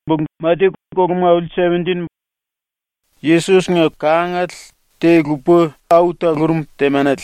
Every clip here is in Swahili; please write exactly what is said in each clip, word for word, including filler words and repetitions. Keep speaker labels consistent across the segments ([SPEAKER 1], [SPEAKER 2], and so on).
[SPEAKER 1] bung mati kogmaul seventeen. Yesus nga kangat te lupa auta ngurum temanat.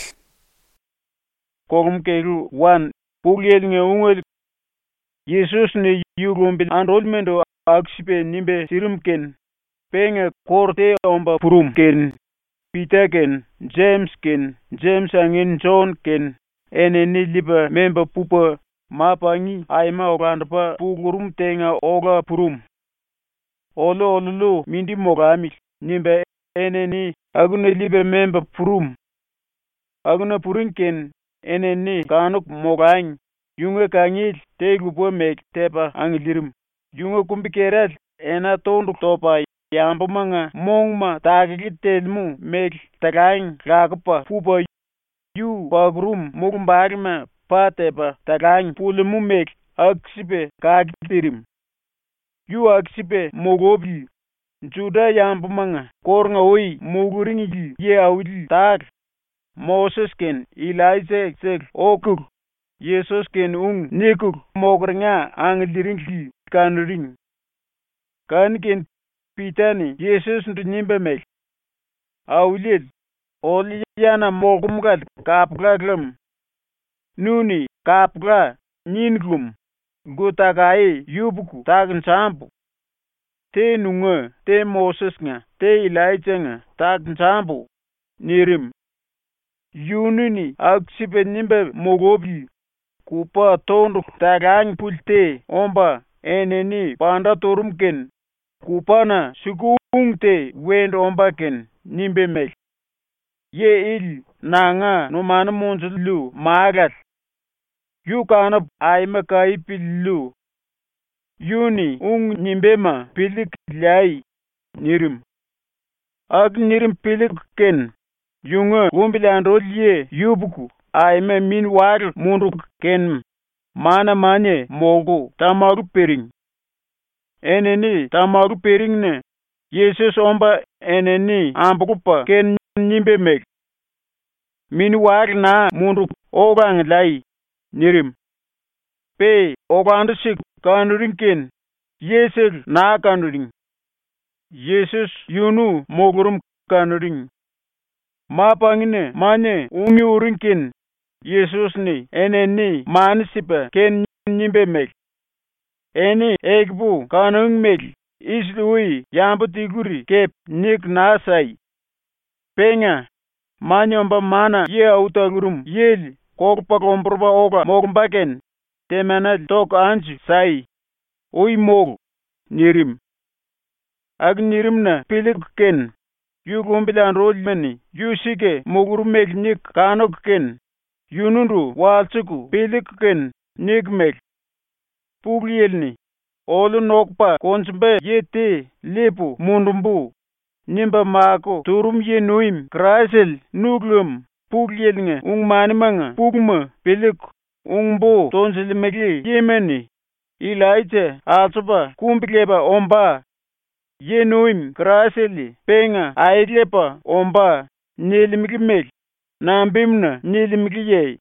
[SPEAKER 1] Kogum kelu one. Pugliel nga ungel. Yesus ne yugumbil enrollmento aksipe nimbe sirumken. Penga korte omba purum ken. Peter ken, James ken, James angin John ken. Ene ni liba memba pupa mapangi aima orandapa pugurum tenga oga purum. Olo olulu mindi mogamil. Nimbe ene ni agune liba memba purum. Aguna purinken ene ni kanuk mogang. Yunga kangil te lupa mek tepa angilirim. Yunga kumbikerat ena tonduk topa yambo mga mongma takikit telmu mek takaing lakapa pupa yu pagrum mugumbarima patepa takaing pulemu mek aksipe kakitirim. Yu aksipe mogobi juda yambo mga kornga oi muguringi ye awili tak Moses ken Elijah sek okur Yesus ken ung nikur mogringa angiliringi kanuring. Kan ken pitani Yesus ndu nimbe mek. Awilil oli yana mogumgat kapglaglam. Nuni kapgla ninglum gutagaye yubuku tagin sampu. Te nunga te Moses nga te Elijah nga tagin sampu nirim. Yununi aksipe nimbe mogobi kupa tondu tagang pulte omba eneni panda torumken kupana sukungte wend omba ken nimbe mek. Ye il nanga no mana monzulu magat. Yu kana aima kai pillu. Yuni ung nimbema pilik lai nirim. Ag nirim pilik ken. Yunga gumbilan rolye yubuku aima min war mundu ken mana manye mogo tamaru pering. Eneni tamaru pering ne Yesus omba eneni ambukupa ken nimbe mek. Min war na mundu ogang lai nirim. Pe ogandu sik kanuring ken Yesus na kanuring. Yesus yunu mogurum kanuring. Mapangine manye ungi urinkin Yesus ni eneni manisipa ken nimbe mek. Eni ekbu kanung mek isluwi yambu tiguri kep nik nasai. Penga manyomba mana ye autagurum yeli kokpa komproba oga mogumbaken temana tok anju sai. Ui mogu nirim. Ag nirim na pilik ken. Yu gumbilan rolmeni yu sike mogurum mek nik kanok ken. Yunundu walsuku pilik ken nik mek. Puglielni olu nokpa konsumbe yete lepu mundumbu. Nimba mako turum ye nuim krasel nuglum puglielnge ung manimanga pugma pilik ungbo tonsilimegi yemeni. Elijah asuba kumbileba omba. Ye nuim kraseli penga aidlepa omba nelimigi mek. Nambimna nelimigi ye.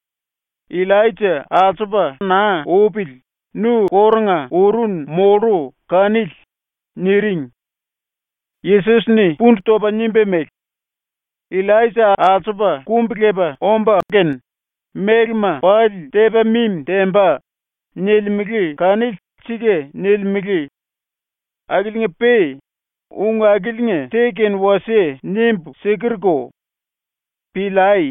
[SPEAKER 1] Elijah asuba na opil. Nu kornga urun moru kanil niring. Yesus ni puntu toba nimbe mek. Elijah asuba kumbileba omba ken. Megma pali teba mim temba. Nelimigi kanil sige nelimigi. Agilinge pe. Unga agilinge teken wase nimbu sekirko. Pilai.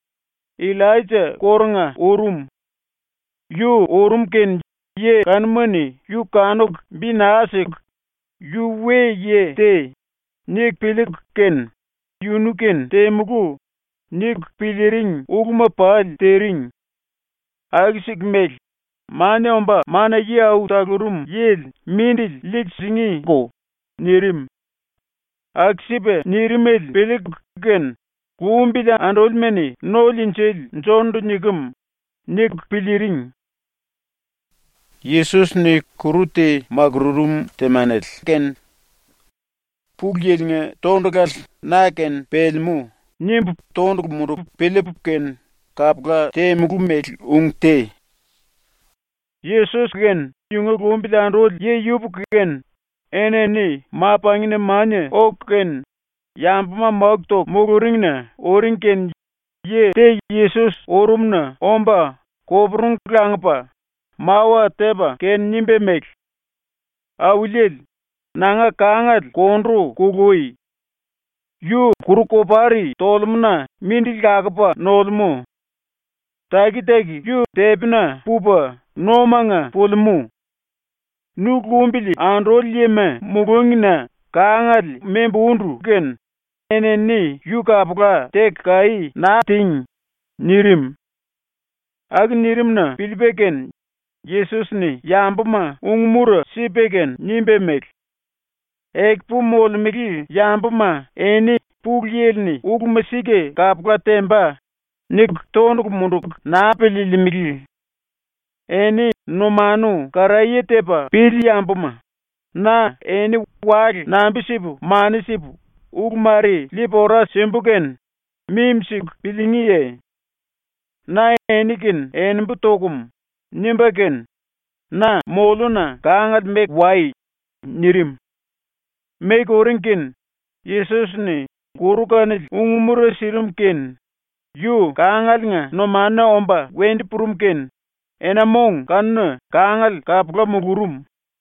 [SPEAKER 1] Elijah kornga urum. Yu urum ken ye kanmani yu kanuk binasik. Yu we ye te. Nik pilik ken. Yunuken temugu. Nik piliring ugma pal tering. Agisik mek. Mane omba mana ye au tagurum yel mindil lik singi go nirim. Aksipe nirimel pilik ken. Kumbila andolmeni no linchel njondu nigum. Nik piliring. Yesus ni kurute magrurum temanel ken. Pugyelnge tondugal naken pelmu. Nimbu tondug muru pelep ken kapga te mugumel ungte. Yesus ken yunga gombilan rol ye yubuken eneni mapangine manye oken yambma magto mogoringna oringken ye te Jesus orumna omba kobrung klangpa mawa teba ken nimbe mek awilel nanga kangat kondru kugui yu kurukopari tolmna mindil kakapa nolmu tagi tagi yu tebna pupa nomanga polmu nukumbili androl yeme mugongina kangat membundu ken eneni yu kapka tek kai na ting nirim ag nirimna pilbeken Jesus ni yambuma ungmura sipeken nimbe mek ek pumol migi yambuma eni pugyelni ugmasige kapka temba nik tonuk munduk na pelilimigi eni nomanu karayetepa pili yambuma na eni wali nambisipu manisipu ugmari lipora sembuken mimsik pilingiye na enikin enbutokum nimbaken na moluna kangat mek wai nirim mek orinkin Jesus ni kurukanil ungumura sirumken yu kangal nga nomana omba wendi purumken enamong kanna kangal kapla mugurum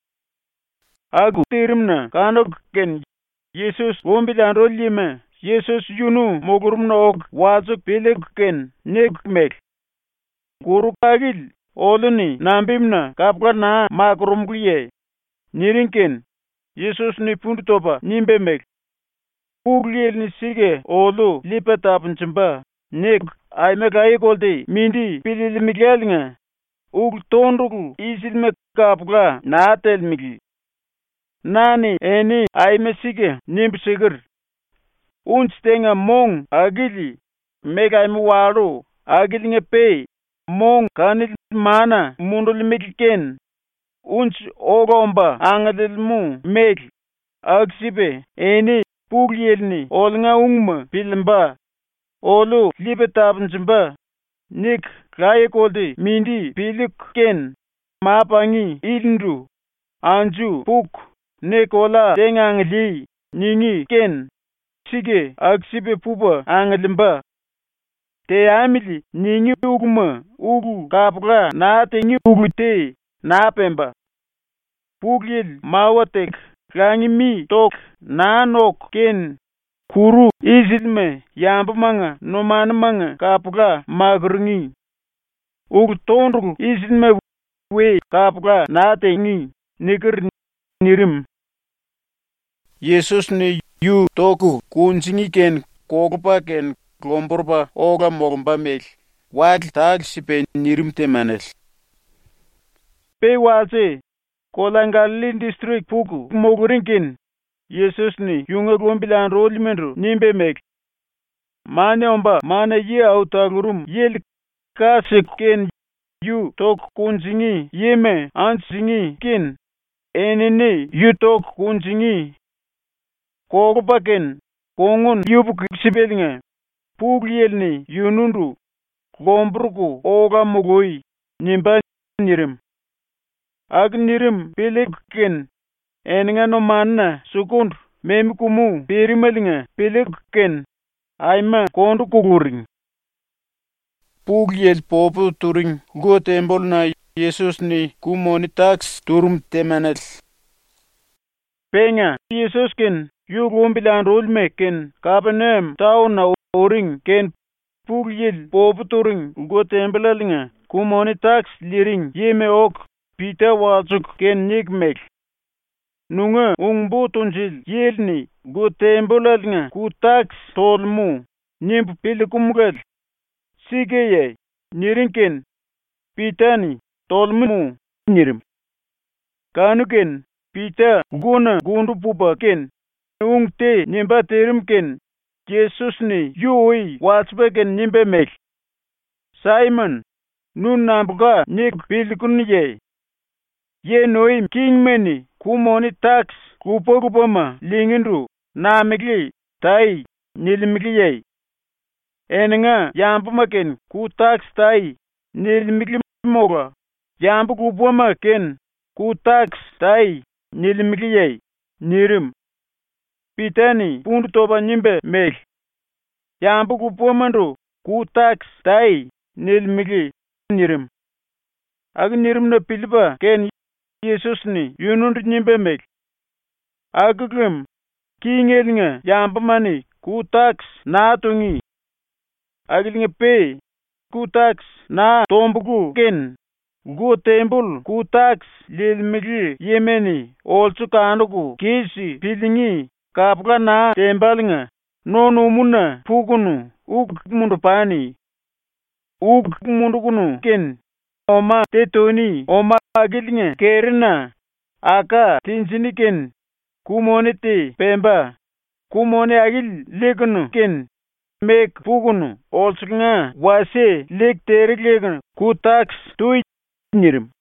[SPEAKER 1] agu tirimna kanoken Jesus wombilan rollime Jesus yunu mugurum nok wazuk pileken nek mek kurukagil oluni nambimna kapka na makrumkuye nirinken Jesus ni puntopa nimbe mek pugliel ni sige olu lipetapnchimba nek aimekai kolti mindi pililimigelnga ug tonruku isilme kapka na telmigi nani eni aime sige nimbsigir unstenga mong agili megaime waru agilinge pe mong kanil mana mundul mikiken unch ogomba angadilmu meg agsibe eni puglielni olnga ungma pilmba olu libetabnjimba nik kaye koldi mindi pilik ken mapangi ilndu anju puk nekola tengangli ningi ken sige agsibe pupa anglimba te amili ningi ugma ugu kapla na tengi ugu te na pemba pugliel mawatek kangi mi tok na nok ken kuru izilme yambmanga nomanmanga kapla magrungi ug tondru izilme we kapla na tengi nikir nirim Jesus ni yu toku kunjingi ken kokupa ken klomborpa oga mogomba mel wal tag sipe nirim temanel pe waze kolangalin district puku mogurinkin Jesus ni yunga gombilan rolmenro nimbe mek mane omba mane ye autagurum yel kasik ken yu tok kunjingi yeme ansingi ken enene yu tok kunjingi kokupaken kongun yubuk sibelinga puglielni yunundu klombruku oga mugoi nimba nirim ag nirim pilikken enga no manna sukund memikumu perimelinga pilikken aima kondu kuguring pugliel popu turing go tembol na Jesus ni kumoni tax turum temanel penga Jesus ken yu gombilan rolme ken Kapernaum town na oring ken pugliel popu turing go tembelinga kumoni tax liring yeme ok Peter wazuk ken nikmek nunga ungbu tunjil yelni go tembelinga ku tax tolmu nimp pilikumgal sigeye nirinken Peter tolmu nirim kanuken Peter guna gundu pupa ken ungte nimba terim ken Jesus ni yui watsbeken nimbe mek Simon nun nambuka nik pilikuniye ye noim kingmeni kumoni tax kupo kupoma lingindu namigli tai nilimigli ennga yambumaken ku tax tai nilimigli moga yambu kupoma ken ku tax tai nilimgiyay nirim. Pitani pundu toba nyimbe mel. Yambu ku pomando ku tax tai nilimgi nirim. Ag nirim na piliba ken Jesus ni yunundu nyimbe mel. Agugum kingelinga yambu mani ku tax na tungi. Agilinga pe ku tax na tombugu ken. Gu tembul ku tax lilmigi yemeni olsu kanugu kisi pilingi kapga na tembalinga nonu muna pugunu uk mundu pani. Uk mundu kunu ken oma tetoni oma agilinga kerina aka tinsini ken kumonete pemba kumone agil legunu ken mek pugunu olsunga wase lek terik legunu ku tax tui nirim.